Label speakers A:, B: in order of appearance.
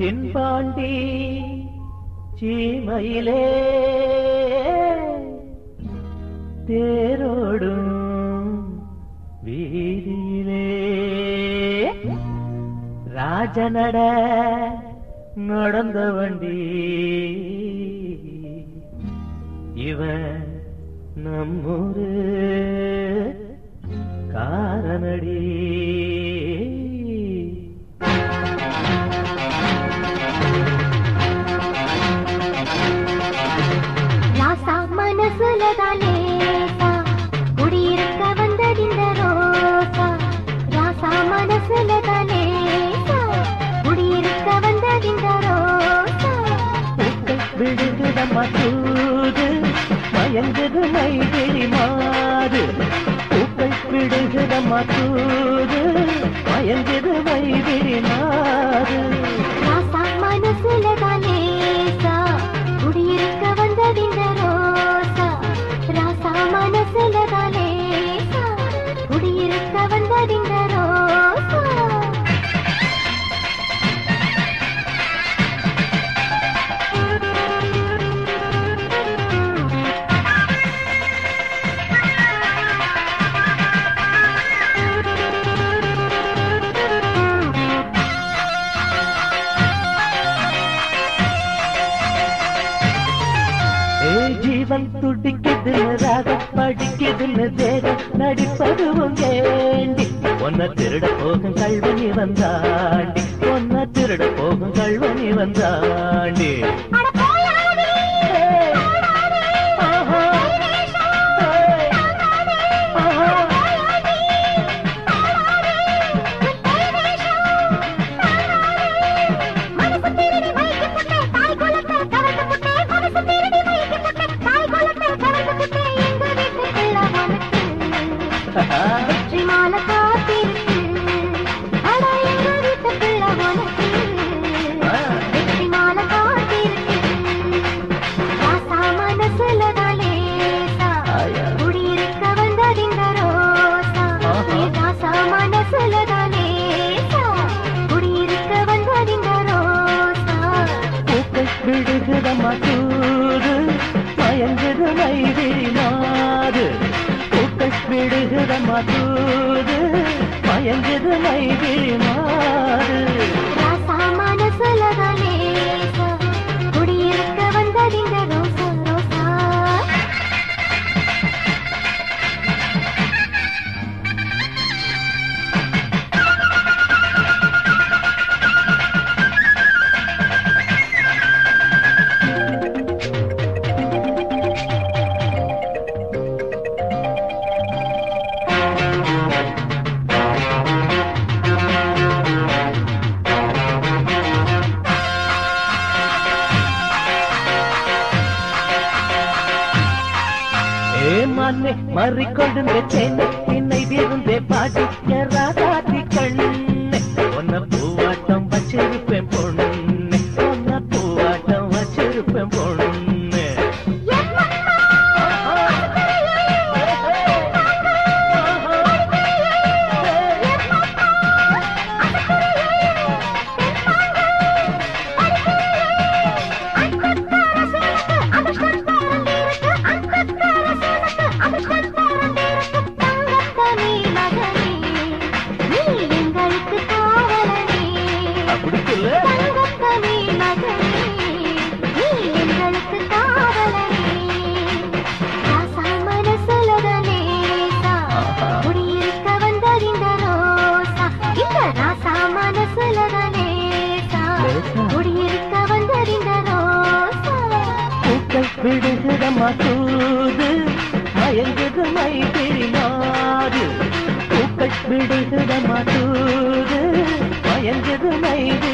A: தென்பாண்டி சீமையிலே தேரோடும் வீதியிலே ராஜநட நடந்த வண்டி இவன் நம்மூரு காரனடி.
B: ராசா மனசுலதானே குடியிருக்க வந்ததிந்த ரோசா. ராசா மனசுலதானே குடியிருக்க வந்ததிந்த ரோசா.
A: விடுகுதம்மா தூது மயங்குது மைதிரி மாறு. பூக்கள் விடுகுதம்மா தூது மயங்குது மைதிரி மாறு.
B: ராசா மனசுலதானே குடியிருக்க வந்ததிந்த ரோசா. ராசா மனசுலதானே குடியிருக்க வந்ததிந்த ரோசா.
A: ஜீவன் துடிக்குது ராகம் படிக்குதுன்னு தேகம் நடிப்பதுவும் வேண்டி. ஒன்ன திருட போகும் கல்வனி வந்தாண்டி. ஒன்ன திருட போகும் கல்வனி வந்தாண்டி. விடுகுதம்மா தூது மயங்குது மைதிரி மாறு. பூக்கள் விடுகுதம்மா தூது மயங்குது மைதிரி மாறு.
B: ராசா மனசுலதானே குடியிருக்க வந்ததிந்த ரோசா ரோசா.
A: மண்ணை மறிக்கொண்டு சென்னை என்னை விருந்தே பாட்டி ராசாத்தி கண்ணு. ஒன்ன பூவாட்டம் வச்சிருப்பேன் பொண்ணு. ஒன்ன பூவாட்டம் வச்சிருப்பேன் பொண்ணு. விடுகுதம்மா தூது மயங்குது மைதிரி மாறு. பூக்கள் விடுகுதம்மா தூது மயங்குது மைதிரி